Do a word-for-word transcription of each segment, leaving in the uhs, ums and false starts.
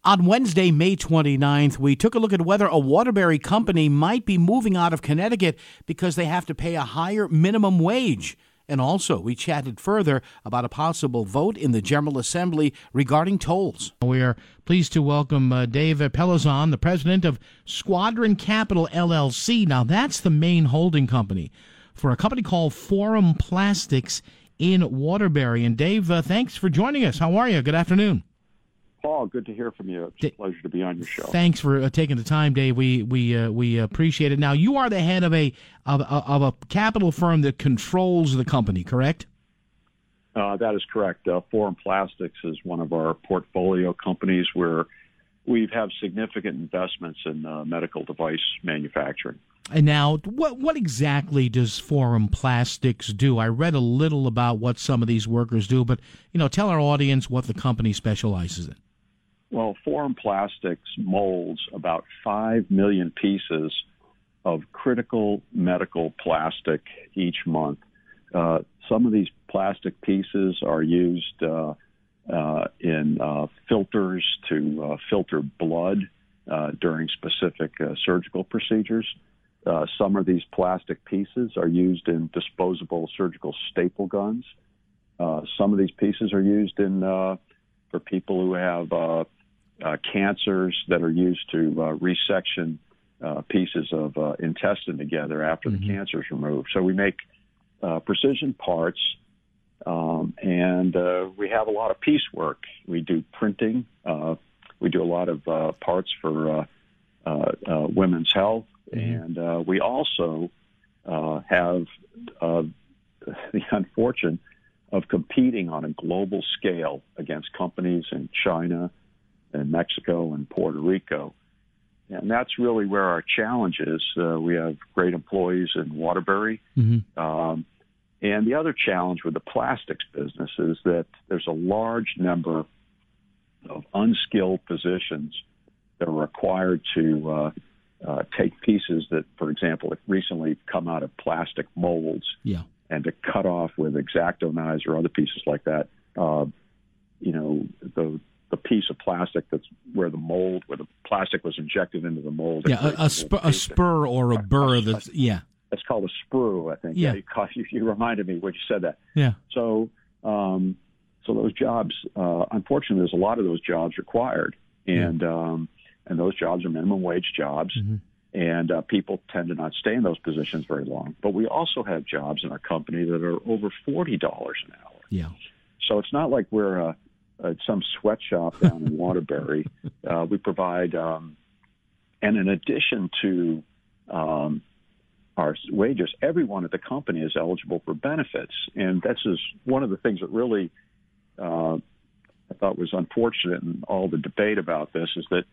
On Wednesday, May twenty-ninth, we took a look at whether a Waterbury company might be moving out of Connecticut because they have to pay a higher minimum wage. And also, we chatted further about a possible vote in the General Assembly regarding tolls. We are pleased to welcome uh, Dave Pelizon, the president of Squadron Capital, L L C. Now, that's the main holding company for a company called Forum Plastics in Waterbury. And Dave, uh, thanks for joining us. How are you? Good afternoon. Paul, good to hear from you. It's a pleasure to be on your show. Thanks for uh, taking the time, Dave. We we uh, we appreciate it. Now, you are the head of a of, of a capital firm that controls the company, correct? Uh, that is correct. Uh, Forum Plastics is one of our portfolio companies where we have significant investments in uh, medical device manufacturing. And now, what what exactly does Forum Plastics do? I read a little about what some of these workers do, but you know, tell our audience what the company specializes in. Well, Forum Plastics molds about five million pieces of critical medical plastic each month. Uh, some of these plastic pieces are used uh, uh, in uh, filters to uh, filter blood uh, during specific uh, surgical procedures. Uh, some of these plastic pieces are used in disposable surgical staple guns. Uh, some of these pieces are used in uh, for people who have uh, uh, cancers that are used to uh, resection uh, pieces of uh, intestine together after mm-hmm. the cancer is removed. So we make uh, precision parts, um, and uh, we have a lot of piecework. We do printing. Uh, we do a lot of uh, parts for uh, uh, uh, women's health, mm-hmm. and uh, we also uh, have uh, the unfortunate of competing on a global scale against companies in China and Mexico and Puerto Rico. And that's really where our challenge is. Uh, we have great employees in Waterbury. Mm-hmm. Um, and the other challenge with the plastics business is that there's a large number of unskilled positions that are required to uh, uh, take pieces that, for example, have recently come out of plastic molds. Yeah. And to cut off with X-Acto knives or other pieces like that, uh, you know, the the piece of plastic that's where the mold, where the plastic was injected into the mold. Yeah, a, a, sp- a spur or a burr. That's yeah. That's called a sprue, I think. Yeah, yeah you, you reminded me when you said that. Yeah. So, um, so those jobs, uh, unfortunately, there's a lot of those jobs required, and yeah. um, and those jobs are minimum wage jobs. Mm-hmm. And uh, people tend to not stay in those positions very long. But we also have jobs in our company that are over forty dollars an hour. Yeah. So it's not like we're uh, at some sweatshop down in Waterbury. Uh, we provide, um, and in addition to um, our wages, everyone at the company is eligible for benefits. And this is one of the things that really uh, I thought was unfortunate in all the debate about this is that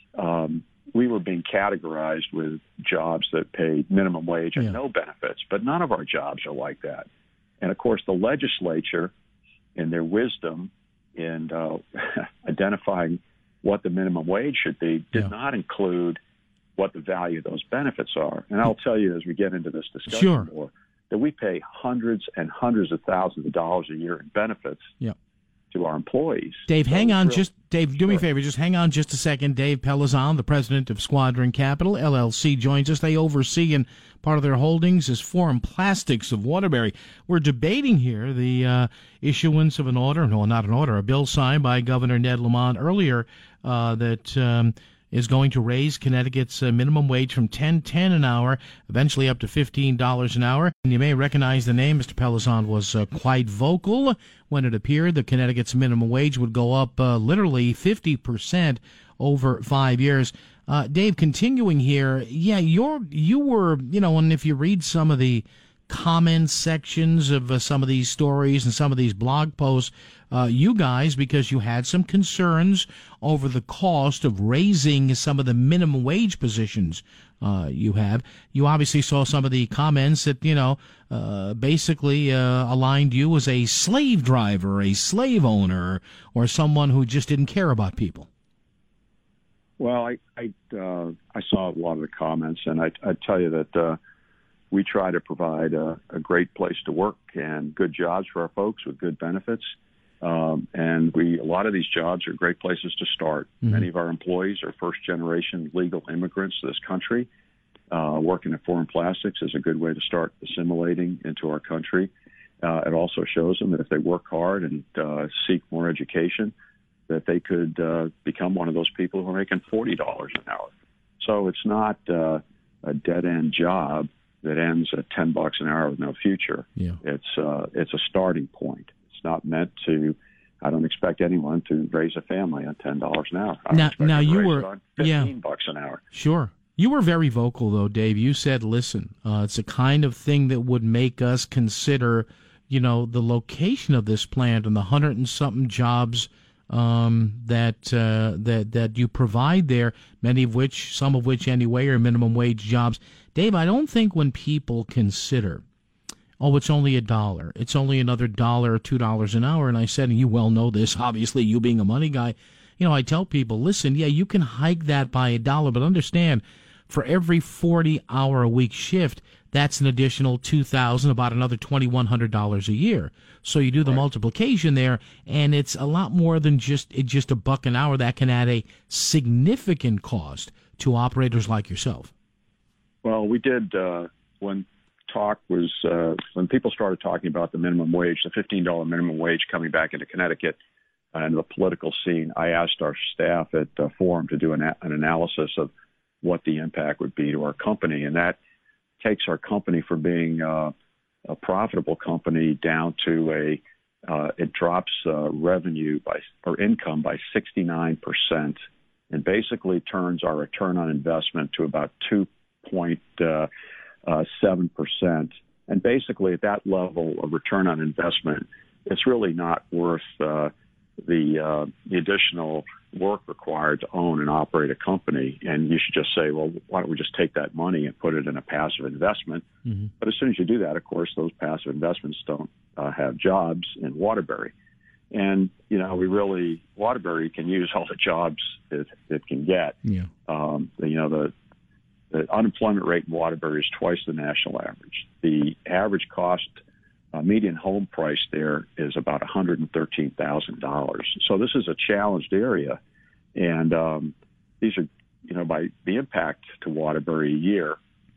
um, we were being categorized with jobs that paid minimum wage and yeah. no benefits, but none of our jobs are like that. And of course, the legislature, in their wisdom in uh, identifying what the minimum wage should be, did yeah. not include what the value of those benefits are. And I'll tell you as we get into this discussion sure. more, that we pay hundreds and hundreds of thousands of dollars a year in benefits. Yeah. to our employees. Dave, so hang on real, just Dave, do sure. me a favor, just hang on just a second. Dave Pelizon, the president of Squadron Capital, L L C, joins us. They oversee, and part of their holdings is Forum Plastics of Waterbury. We're debating here the uh, issuance of an order, no, not an order, a bill signed by Governor Ned Lamont earlier uh, that um, is going to raise Connecticut's uh, minimum wage from ten ten an hour, eventually up to fifteen dollars an hour. And you may recognize the name. Mister Pelizon was uh, quite vocal when it appeared that Connecticut's minimum wage would go up uh, literally fifty percent over five years. Uh, Dave, continuing here, yeah, you're you were, you know, and if you read some of the comment sections of uh, some of these stories and some of these blog posts, uh, you guys, because you had some concerns over the cost of raising some of the minimum wage positions uh, you have, you obviously saw some of the comments that, you know, uh, basically uh, aligned you as a slave driver, a slave owner, or someone who just didn't care about people. Well, I I, uh, I saw a lot of the comments, and I I tell you that uh, we try to provide a, a great place to work and good jobs for our folks with good benefits. Um, and we, a lot of these jobs are great places to start. Mm-hmm. Many of our employees are first-generation legal immigrants to this country. Uh, working at Forum Plastics is a good way to start assimilating into our country. Uh, it also shows them that if they work hard and uh, seek more education, that they could uh, become one of those people who are making forty dollars an hour. So it's not uh, a dead-end job that ends at ten bucks an hour with no future. Yeah. It's uh, it's a starting point. It's not meant to. I don't expect anyone to raise a family on ten dollars an hour. I now, now you raise were it on fifteen yeah, bucks an hour. Sure. You were very vocal, though, Dave. You said, "Listen, uh, it's a kind of thing that would make us consider, you know, the location of this plant and the hundred and something jobs um, that uh, that that you provide there. Many of which, some of which, anyway, are minimum wage jobs." Dave, I don't think when people consider, oh, it's only a dollar, it's only another dollar or two dollars an hour, and I said, and you well know this, obviously, you being a money guy, you know, I tell people, listen, yeah, you can hike that by a dollar, but understand, for every forty-hour-a-week shift, that's an additional two thousand dollars, about another twenty-one hundred dollars a year. So you do the right. multiplication there, and it's a lot more than just just a buck an hour. That can add a significant cost to operators like yourself. Well, we did uh, when talk was uh, when people started talking about the minimum wage, the fifteen dollars minimum wage coming back into Connecticut and the political scene. I asked our staff at uh, Forum to do an, an analysis of what the impact would be to our company, and that takes our company from being uh, a profitable company down to a uh, it drops uh, revenue by or income by sixty-nine percent, and basically turns our return on investment to about two point seven percent. And basically at that level of return on investment, it's really not worth uh, the uh, the additional work required to own and operate a company. And you should just say, well, why don't we just take that money and put it in a passive investment? Mm-hmm. But as soon as you do that, of course, those passive investments don't uh, have jobs in Waterbury. And, you know, we really, Waterbury can use all the jobs it, it can get. Yeah. Um, you know, the The unemployment rate in Waterbury is twice the national average. The average cost, uh, median home price there is about one hundred thirteen thousand dollars. So this is a challenged area. And um, these are, you know, by the impact to Waterbury a year,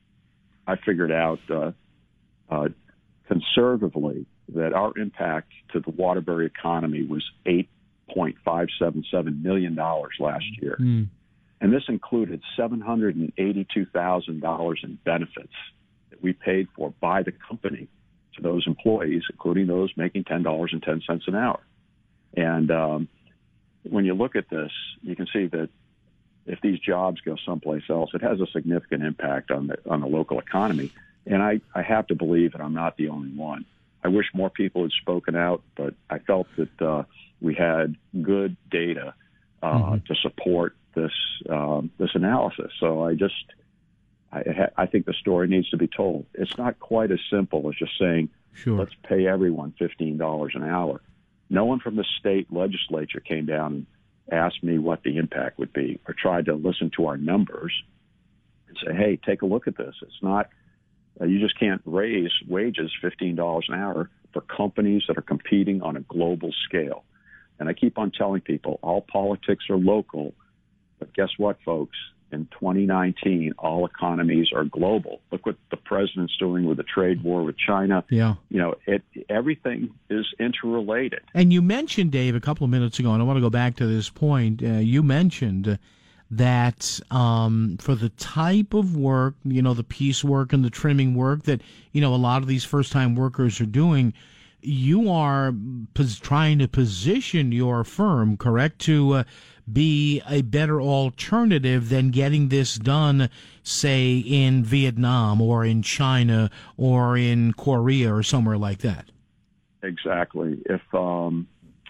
I figured out uh, uh, conservatively that our impact to the Waterbury economy was eight point five seven seven million dollars last year. Mm. And this included seven hundred eighty-two thousand dollars in benefits that we paid for by the company to those employees, including those making ten dollars and ten cents an hour. And um, when you look at this, you can see that if these jobs go someplace else, it has a significant impact on the on the local economy. And I, I have to believe that I'm not the only one. I wish more people had spoken out, but I felt that uh, we had good data uh, mm-hmm. to support this um, this analysis. So I just I, I think the story needs to be told. It's not quite as simple as just saying, sure, let's pay everyone fifteen dollars an hour. No one from the state legislature came down and asked me what the impact would be or tried to listen to our numbers and say, hey, take a look at this. It's not, uh, you just can't raise wages fifteen dollars an hour for companies that are competing on a global scale. And I keep on telling people, all politics are local. But guess what, folks? In twenty nineteen, all economies are global. Look what the president's doing with the trade war with China. Yeah. You know, it everything is interrelated. And you mentioned, Dave, a couple of minutes ago, and I want to go back to this point. Uh, you mentioned that um, for the type of work, you know, the piecework and the trimming work that, you know, a lot of these first-time workers are doing, you are pos- trying to position your firm, correct, to uh, be a better alternative than getting this done, say, in Vietnam or in China or in Korea or somewhere like that. Exactly. If um,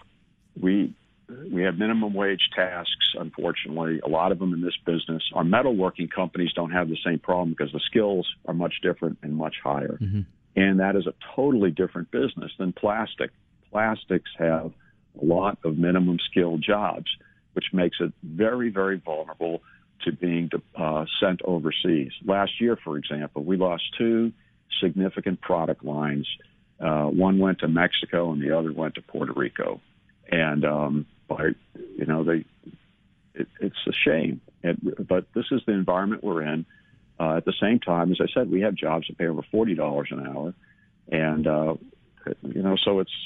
we we have minimum wage tasks, unfortunately, a lot of them in this business. Our metalworking companies don't have the same problem because the skills are much different and much higher. Mm-hmm. And that is a totally different business than plastic. Plastics have a lot of minimum skill jobs, which makes it very, very vulnerable to being uh, sent overseas. Last year, for example, we lost two significant product lines. Uh, one went to Mexico and the other went to Puerto Rico. and um, by you know they, it, it's a shame. It, but this is the environment we're in. Uh, at the same time, as I said, we have jobs that pay over forty dollars an hour, and uh, you know, so it's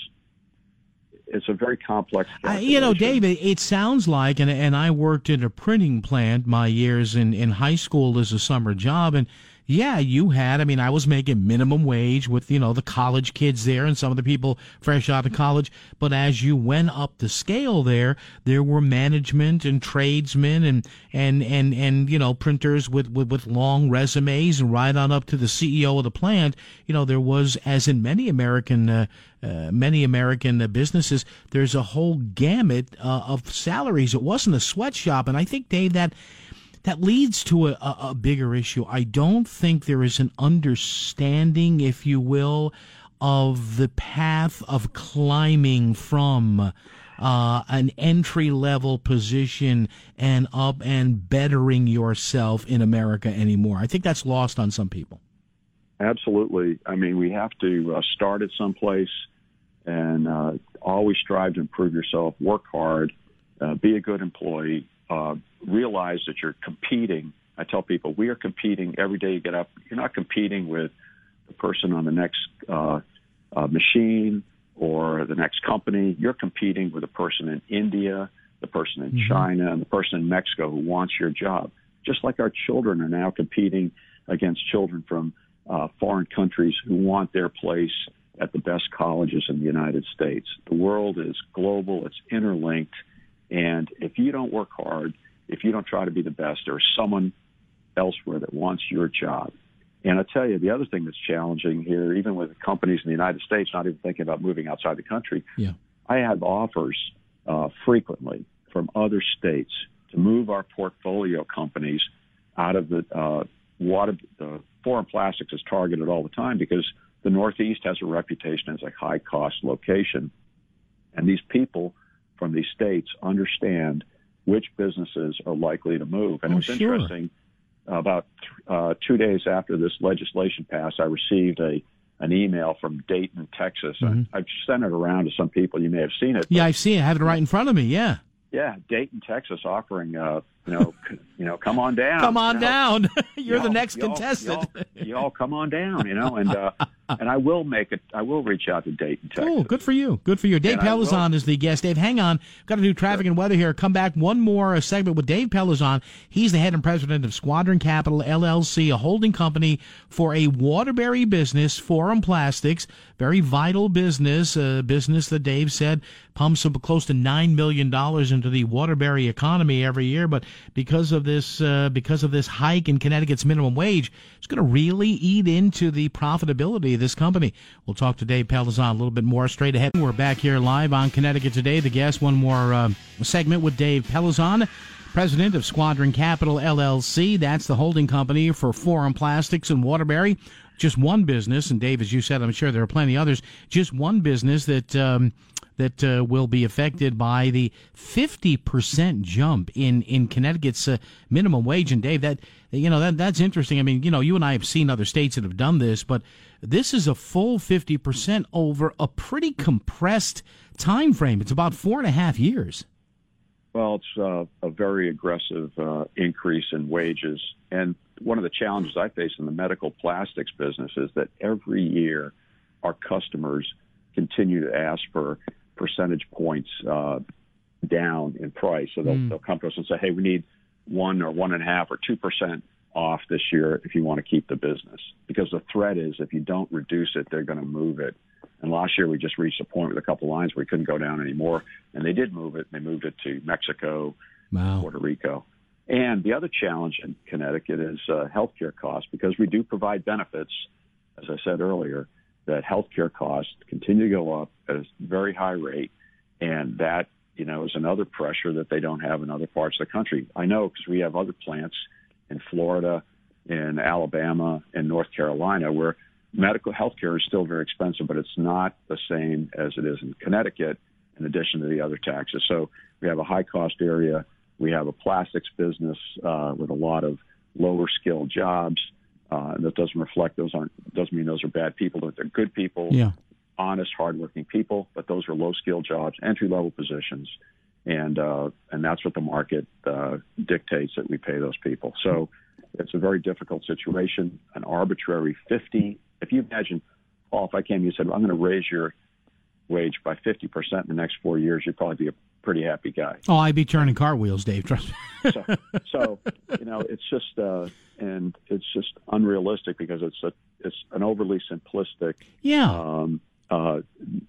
it's a very complex. Uh, you know, David, it sounds like, and and I worked in a printing plant my years in in high school as a summer job, and yeah, you had, I mean, I was making minimum wage with, you know, the college kids there and some of the people fresh out of college. But as you went up the scale there, there were management and tradesmen and, and, and, and, you know, printers with, with, with long resumes, and right on up to the C E O of the plant. You know, there was, as in many American, uh, uh, many American uh, businesses, there's a whole gamut uh, of salaries. It wasn't a sweatshop. And I think, Dave, that, That leads to a, a, a bigger issue. I don't think there is an understanding, if you will, of the path of climbing from uh, an entry-level position and up and bettering yourself in America anymore. I think that's lost on some people. Absolutely. I mean, we have to uh, start at some place and uh, always strive to improve yourself, work hard, uh, be a good employee. Uh, realize that you're competing. I tell people we are competing every day you get up. You're not competing with the person on the next uh, uh, machine or the next company. You're competing with the person in India, the person in mm-hmm. China, and the person in Mexico who wants your job. Just like our children are now competing against children from uh, foreign countries who want their place at the best colleges in the United States. The world is global. It's interlinked. And if you don't work hard, if you don't try to be the best, there's someone elsewhere that wants your job. And I tell you, the other thing that's challenging here, even with companies in the United States not even thinking about moving outside the country, yeah. I have offers uh, frequently from other states to move our portfolio companies out of the uh, water. The foreign plastics is targeted all the time because the Northeast has a reputation as a high-cost location. And these people from these states understand which businesses are likely to move. And oh, it was sure. interesting, about uh, two days after this legislation passed, I received a an email from Dayton, Texas. Mm-hmm. I, I've sent it around to some people. You may have seen it. Yeah, I've seen it. I have it right in front of me, yeah. Yeah, Dayton, Texas, offering, uh, you know, you know, come on down. Come on you know? down. You're y'all, the next y'all, contestant. Y'all, y'all come on down, you know, and uh, and I will make it. I will reach out to Dayton, Texas. Oh, good for you. Good for you. Dave Peluzon is the guest. Dave, hang on. Got to do traffic sure. and weather here. Come back. One more uh, segment with Dave Peluzon. He's the head and president of Squadron Capital, L L C, a holding company for a Waterbury business, Forum Plastics. Very vital business, a business that Dave said pumps up close to nine million dollars into the Waterbury economy every year. But because of this, uh, because of this hike in Connecticut's minimum wage, it's going to really eat into the profitability of this company. We'll talk to Dave Peluzon a little bit more straight ahead. We're back here live on Connecticut Today. The guest, one more uh, segment with Dave Peluzon, president of Squadron Capital, L L C. That's the holding company for Forum Plastics in Waterbury. Just one business, and Dave, as you said, I'm sure there are plenty others, just one business that um, that uh, will be affected by the fifty percent jump in, in Connecticut's uh, minimum wage. And Dave, that you know that that's interesting. I mean, you know, you and I have seen other states that have done this, but this is a full fifty percent over a pretty compressed time frame. It's about four and a half years. Well, it's uh, a very aggressive uh, increase in wages. And one of the challenges I face in the medical plastics business is that every year our customers continue to ask for percentage points uh, down in price. So they'll, mm. they'll come to us and say, hey, we need one or one and a half or two percent off this year if you want to keep the business. Because the threat is if you don't reduce it, they're going to move it. And last year we just reached a point with a couple lines where we couldn't go down anymore. And they did move it. They moved it to Mexico, wow. Puerto Rico. And the other challenge in Connecticut is uh, healthcare costs, because we do provide benefits, as I said earlier, that healthcare costs continue to go up at a very high rate. And that, you know, is another pressure that they don't have in other parts of the country. I know because we have other plants in Florida, in Alabama, and North Carolina where medical health care is still very expensive, but it's not the same as it is in Connecticut, in addition to the other taxes. So we have a high-cost area. We have a plastics business uh, with a lot of lower-skilled jobs. Uh, that doesn't reflect those aren't doesn't mean those are bad people, but they're good people. Yeah. honest, hardworking people, but those are low-skilled jobs, entry-level positions, and uh, and that's what the market uh, dictates that we pay those people. So it's a very difficult situation, an arbitrary fifty. If you imagine, Paul, if I came to you and said, I'm going to raise your wage by fifty percent in the next four years, you'd probably be a pretty happy guy. Oh, I'd be turning cartwheels, Dave. Trust me. so, so, you know, it's just uh, and it's just unrealistic because it's a it's an overly simplistic yeah. um, uh,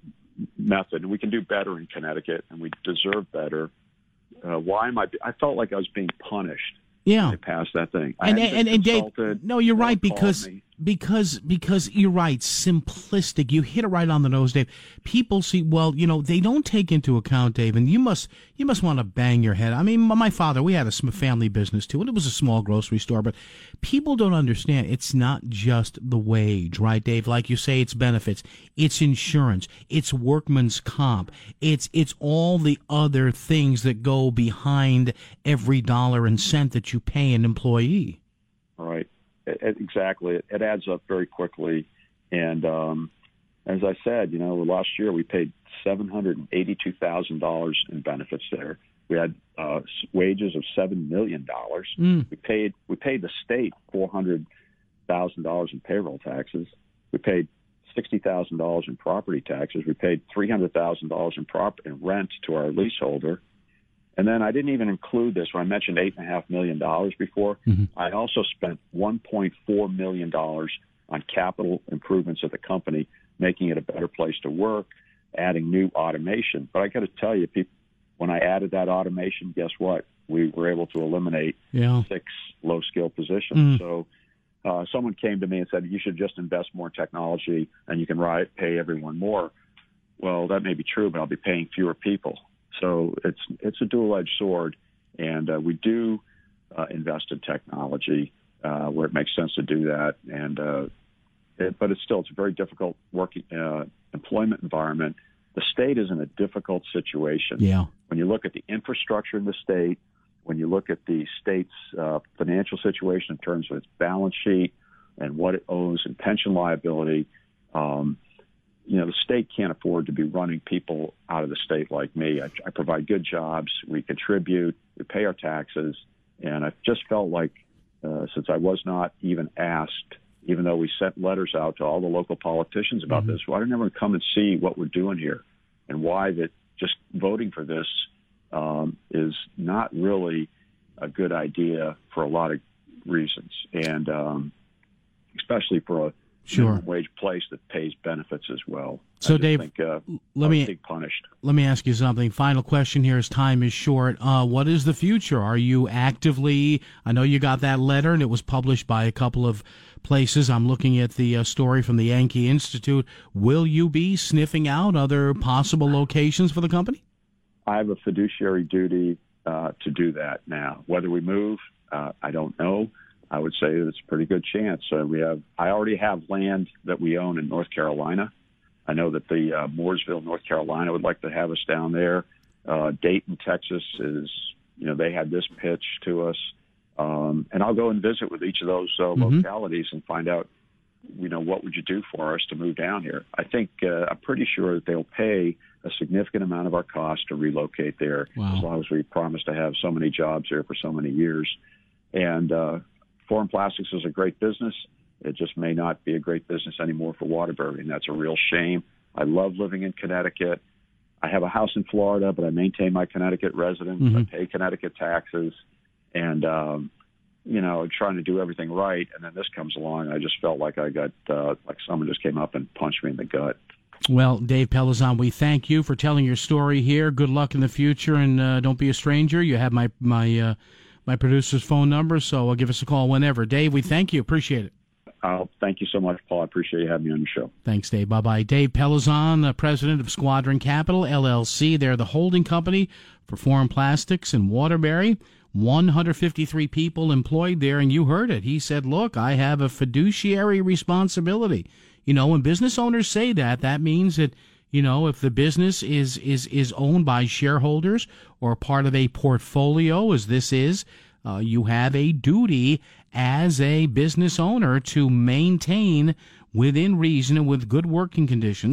method. And we can do better in Connecticut, and we deserve better. Uh, why am I? I felt like I was being punished. Yeah, when they passed that thing. I and and, and Dave, no, you're right because me. because because you're right. Simplistic. You hit it right on the nose, Dave. People see, well, you know, they don't take into account, Dave, and you must you must want to bang your head. I mean, my father, we had a family business too, and it was a small grocery store, but people don't understand. It's not just the wage, right, Dave? Like you say, it's benefits, it's insurance, it's workman's comp, it's it's all the other things that go behind every dollar and cent that you pay an employee. All right. It, it, exactly. It, it adds up very quickly. And um, as I said, you know, last year we paid seven hundred eighty-two thousand dollars in benefits there. We had uh, wages of seven million dollars. Mm. We paid we paid the state four hundred thousand dollars in payroll taxes. We paid sixty thousand dollars in property taxes. We paid three hundred thousand dollars in, prop- in rent to our leaseholder. And then I didn't even include this when I mentioned eight point five million dollars before. Mm-hmm. I also spent one point four million dollars on capital improvements of the company, making it a better place to work, adding new automation. But I got to tell you, people, when I added that automation, guess what? We were able to eliminate yeah. six low-skill positions. Mm. So uh, someone came to me and said, you should just invest more in technology and you can ride, pay everyone more. Well, that may be true, but I'll be paying fewer people. So it's it's a dual-edged sword, and uh, we do uh, invest in technology uh, where it makes sense to do that. And uh, it, but it's still it's a very difficult working uh, employment environment. The state is in a difficult situation. Yeah. When you look at the infrastructure in the state, when you look at the state's uh, financial situation in terms of its balance sheet and what it owes in pension liability. Um, You know, the state can't afford to be running people out of the state like me. I, I provide good jobs. We contribute. We pay our taxes. And I just felt like uh, since I was not even asked, even though we sent letters out to all the local politicians about mm-hmm. this, why didn't everyone come and see what we're doing here and why that just voting for this um, is not really a good idea for a lot of reasons, and um, especially for a Sure. minimum wage place that pays benefits as well. So, I Dave, think, uh, let me being punished. Let me ask you something. Final question here, as time is short. Uh, what is the future? Are you actively? I know you got that letter, and it was published by a couple of places. I'm looking at the uh, story from the Yankee Institute. Will you be sniffing out other possible locations for the company? I have a fiduciary duty uh, to do that now. Whether we move, uh, I don't know. I would say that it's a pretty good chance. Uh, we have. I already have land that we own in North Carolina. I know that the uh, Mooresville, North Carolina, would like to have us down there. Uh, Dayton, Texas, is you know they had this pitch to us, um, and I'll go and visit with each of those uh, mm-hmm. localities and find out, you know, what would you do for us to move down here? I think uh, I'm pretty sure that they'll pay a significant amount of our cost to relocate there, wow. as long as we promise to have so many jobs here for so many years, and. Uh, Foreign Plastics is a great business. It just may not be a great business anymore for Waterbury, and that's a real shame. I love living in Connecticut. I have a house in Florida, but I maintain my Connecticut residence. Mm-hmm. I pay Connecticut taxes, and, um, you know, trying to do everything right. And then this comes along. I just felt like I got, uh, like someone just came up and punched me in the gut. Well, Dave Pelizon, we thank you for telling your story here. Good luck in the future, and uh, don't be a stranger. You have my, my, uh, My producer's phone number, so give us a call whenever. Dave, we thank you. Appreciate it. Uh, thank you so much, Paul. I appreciate you having me on your show. Thanks, Dave. Bye-bye. Dave Pelizon, uh, president of Squadron Capital, L L C. They're the holding company for Foreign Plastics in Waterbury. one hundred fifty-three people employed there, and you heard it. He said, look, I have a fiduciary responsibility. You know, when business owners say that, that means that You know, if the business is, is, is owned by shareholders or part of a portfolio, as this is, uh, you have a duty as a business owner to maintain within reason and with good working conditions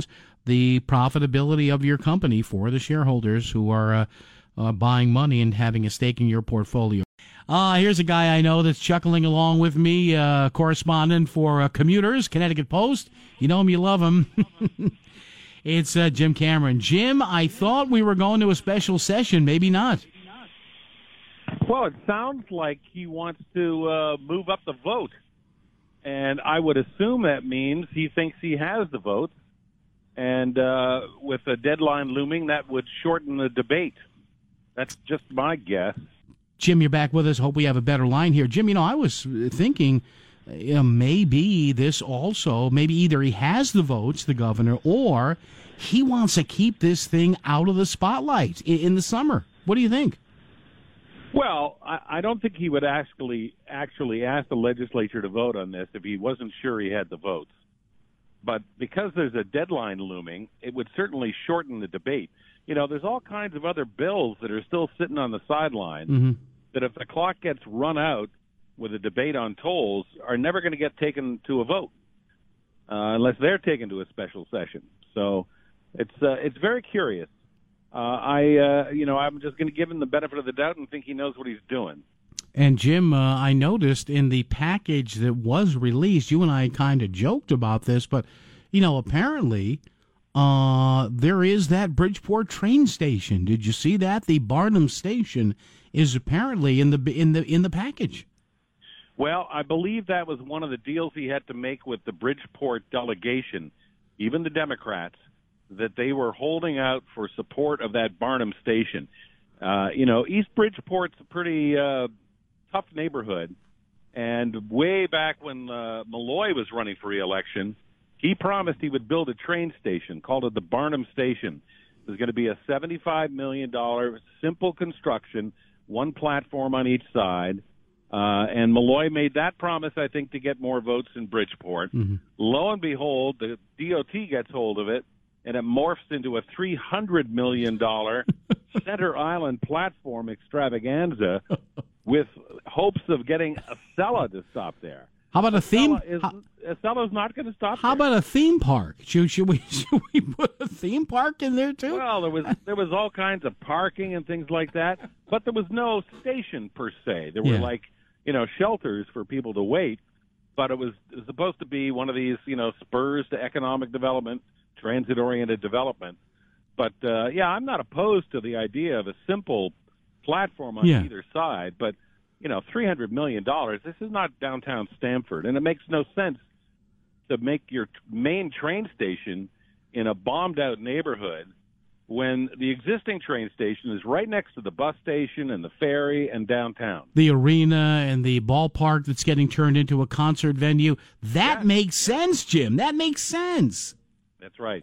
the profitability of your company for the shareholders who are uh, uh, buying money and having a stake in your portfolio. Uh, here's a guy I know that's chuckling along with me, uh, correspondent for uh, Commuters, Connecticut Post. You know him, you love him. It's uh, Jim Cameron. Jim, I thought we were going to a special session. Maybe not. Well, it sounds like he wants to uh, move up the vote. And I would assume that means he thinks he has the votes. And uh, with a deadline looming, that would shorten the debate. That's just my guess. Jim, you're back with us. Hope we have a better line here. Jim, you know, I was thinking you know, maybe this also, maybe either he has the votes, the governor, or he wants to keep this thing out of the spotlight in, in the summer. What do you think? Well, I, I don't think he would actually actually ask the legislature to vote on this if he wasn't sure he had the votes. But because there's a deadline looming, it would certainly shorten the debate. You know, there's all kinds of other bills that are still sitting on the sideline mm-hmm. that if the clock gets run out with a debate on tolls are never going to get taken to a vote uh, unless they're taken to a special session. So it's uh, it's very curious. Uh, I uh, you know I'm just going to give him the benefit of the doubt and think he knows what he's doing. And Jim, uh, I noticed in the package that was released, you and I kind of joked about this, but you know apparently uh, there is that Bridgeport train station. Did you see that? The Barnum station is apparently in the in the in the package. Well, I believe that was one of the deals he had to make with the Bridgeport delegation, even the Democrats, that they were holding out for support of that Barnum station. Uh, you know, East Bridgeport's a pretty uh, tough neighborhood, and way back when uh, Malloy was running for re-election, he promised he would build a train station, called it the Barnum Station. It was going to be a seventy-five million dollars simple construction, one platform on each side. Uh, and Malloy made that promise, I think, to get more votes in Bridgeport. Mm-hmm. Lo and behold, the D O T gets hold of it, and it morphs into a three hundred million dollars Center Island platform extravaganza with hopes of getting Acela to stop there. How about a theme? Is, how, Acela's not going to stop How there. about a theme park? Should, should, we, should we put a theme park in there, too? Well, there was there was all kinds of parking and things like that, but there was no station per se. There were Yeah. like, you know, shelters for people to wait, but it was, it was supposed to be one of these, you know, spurs to economic development, transit-oriented development. But, uh, yeah, I'm not opposed to the idea of a simple platform on Yeah. either side, but, you know, three hundred million dollars, this is not downtown Stamford, and it makes no sense to make your main train station in a bombed-out neighborhood when the existing train station is right next to the bus station and the ferry and downtown. The arena and the ballpark that's getting turned into a concert venue. That Yeah. makes sense, Jim. That makes sense. That's right.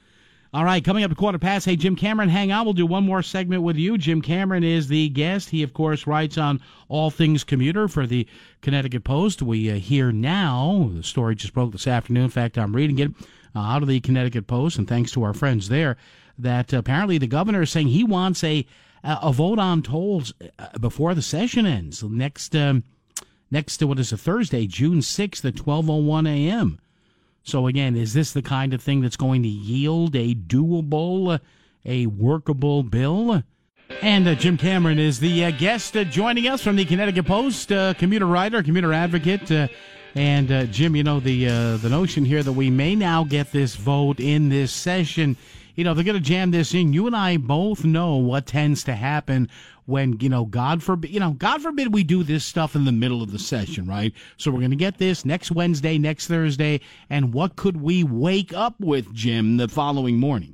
All right, coming up at quarter past. Hey, Jim Cameron, hang on. We'll do one more segment with you. Jim Cameron is the guest. He, of course, writes on all things commuter for the Connecticut Post. We uh, hear now, the story just broke this afternoon. In fact, I'm reading it uh, out of the Connecticut Post, and thanks to our friends there, that apparently the governor is saying he wants a a vote on tolls before the session ends. Next, um, next to what is a Thursday, June sixth at twelve oh one a.m. So again, is this the kind of thing that's going to yield a doable, uh, a workable bill? And uh, Jim Cameron is the uh, guest uh, joining us from the Connecticut Post, uh, commuter writer, commuter advocate. Uh, and uh, Jim, you know, the uh, the notion here that we may now get this vote in this session. You know, they're going to jam this in. You and I both know what tends to happen when, you know, God forbid, you know, God forbid we do this stuff in the middle of the session, right? So we're going to get this next Wednesday, next Thursday, and what could we wake up with, Jim, the following morning?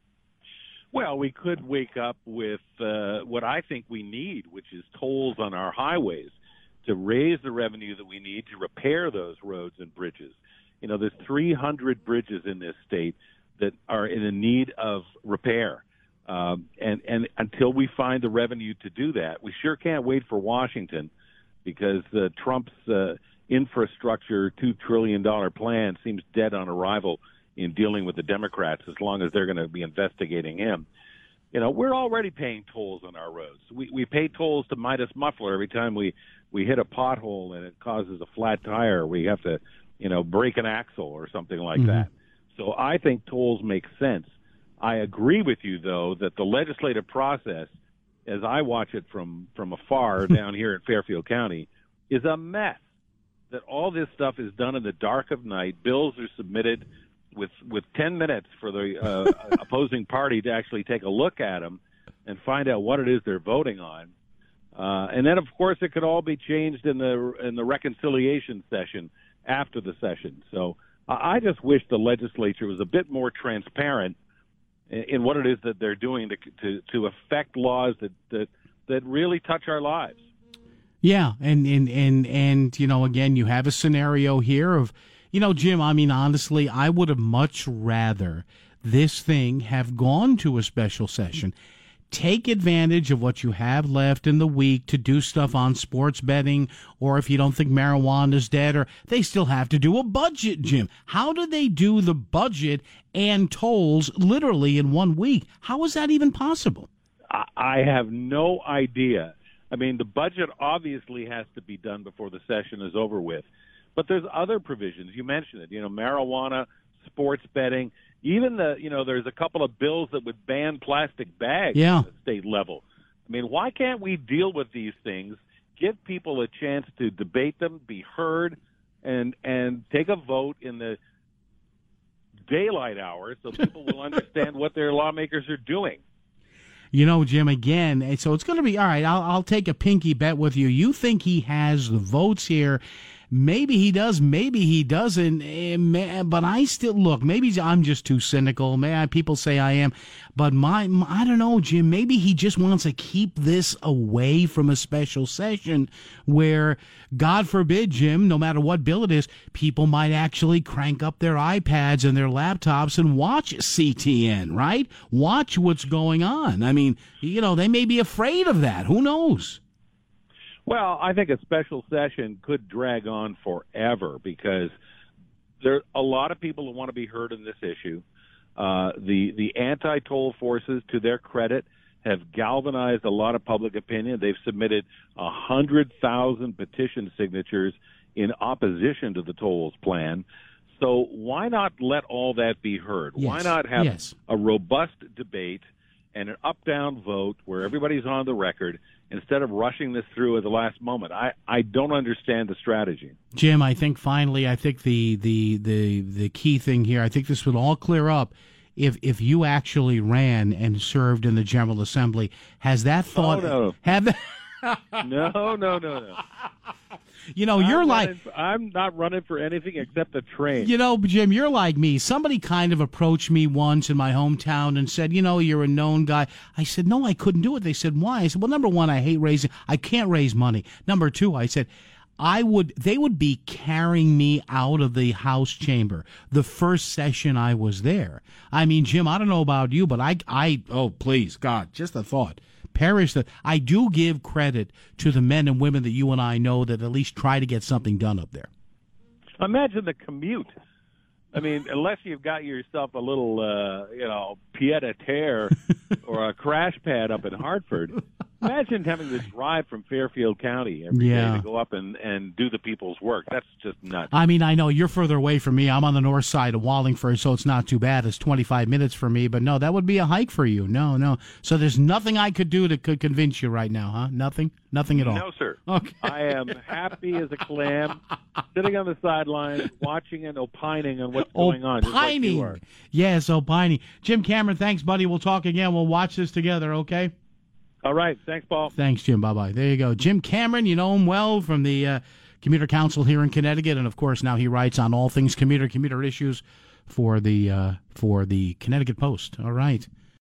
Well, we could wake up with uh, what I think we need, which is tolls on our highways to raise the revenue that we need to repair those roads and bridges. You know, there's three hundred bridges in this state that are in a need of repair. Um, and, and until we find the revenue to do that, we sure can't wait for Washington because uh, Trump's uh, infrastructure two trillion dollars plan seems dead on arrival in dealing with the Democrats as long as they're going to be investigating him. You know, we're already paying tolls on our roads. We, we pay tolls to Midas Muffler every time we, we hit a pothole and it causes a flat tire. We have to, you know, break an axle or something like Mm-hmm. that. So I think tolls make sense. I agree with you, though, that the legislative process, as I watch it from, from afar down here in Fairfield County, is a mess. That all this stuff is done in the dark of night. Bills are submitted with with ten minutes for the uh, opposing party to actually take a look at them and find out what it is they're voting on. Uh, and then, of course, it could all be changed in the in the reconciliation session after the session. So I I just wish the legislature was a bit more transparent in, in what it is that they're doing to to, to affect laws that, that that really touch our lives. Yeah, and, and, and, and, you know, again, you have a scenario here of, you know, Jim, I mean, honestly, I would have much rather this thing have gone to a special session. Take advantage of what you have left in the week to do stuff on sports betting, or if you don't think marijuana's dead, or they still have to do a budget, Jim. How do they do the budget and tolls literally in one week? How is that even possible? I have no idea. I mean, the budget obviously has to be done before the session is over with. But there's other provisions. You mentioned it, you know, marijuana, sports betting, even the, you know, there's a couple of bills that would ban plastic bags yeah. at the state level. I mean, why can't we deal with these things, give people a chance to debate them, be heard, and and take a vote in the daylight hours so people will understand what their lawmakers are doing? You know, Jim, again, so it's going to be, all right, I'll, I'll take a pinky bet with you. You think he has the votes here. Maybe he does, maybe he doesn't, but I still, look, maybe I'm just too cynical. Maybe people say I am, but my, my, I don't know, Jim, maybe he just wants to keep this away from a special session where, God forbid, Jim, no matter what bill it is, people might actually crank up their iPads and their laptops and watch C T N, right? Watch what's going on. I mean, you know, they may be afraid of that. Who knows? Well, I think a special session could drag on forever because there are a lot of people who want to be heard in this issue. Uh, the the anti-toll forces, to their credit, have galvanized a lot of public opinion. They've submitted one hundred thousand petition signatures in opposition to the tolls plan. So why not let all that be heard? Yes. Why not have yes. a robust debate and an up-down vote where everybody's on the record instead of rushing this through at the last moment? I, I don't understand the strategy. Jim, I think finally, I think the, the, the, the key thing here, I think this would all clear up if if you actually ran and served in the General Assembly. Has that thought... Oh, no. Have that, no, no, no, no. You know, I'm you're like... running for, I'm not running for anything except a train. You know, Jim, you're like me. Somebody kind of approached me once in my hometown and said, you know, you're a known guy. I said, no, I couldn't do it. They said, why? I said, well, number one, I hate raising... I can't raise money. Number two, I said... I would, they would be carrying me out of the House chamber the first session I was there. I mean, Jim, I don't know about you, but I, I, oh, please, God, just a thought. Perish that. I do give credit to the men and women that you and I know that at least try to get something done up there. Imagine the commute. I mean, unless you've got yourself a little, uh, you know, pied-à-terre or a crash pad up in Hartford, imagine having to drive from Fairfield County every yeah. day to go up and, and do the people's work. That's just nuts. I mean, I know you're further away from me. I'm on the north side of Wallingford, so it's not too bad. It's twenty-five minutes for me, but no, that would be a hike for you. No, no. So there's nothing I could do that could convince you right now, huh? Nothing? Nothing at all? No, sir. Okay. I am happy as a clam, sitting on the sidelines, watching and opining on what's going on. Just like you are. Opining. Yes, opining. Jim Cameron, thanks, buddy. We'll talk again. We'll watch this together, okay? All right. Thanks, Paul. Thanks, Jim. Bye-bye. There you go. Jim Cameron, you know him well from the uh, Commuter Council here in Connecticut, and, of course, now he writes on all things commuter, commuter issues for the uh, for the Connecticut Post. All right.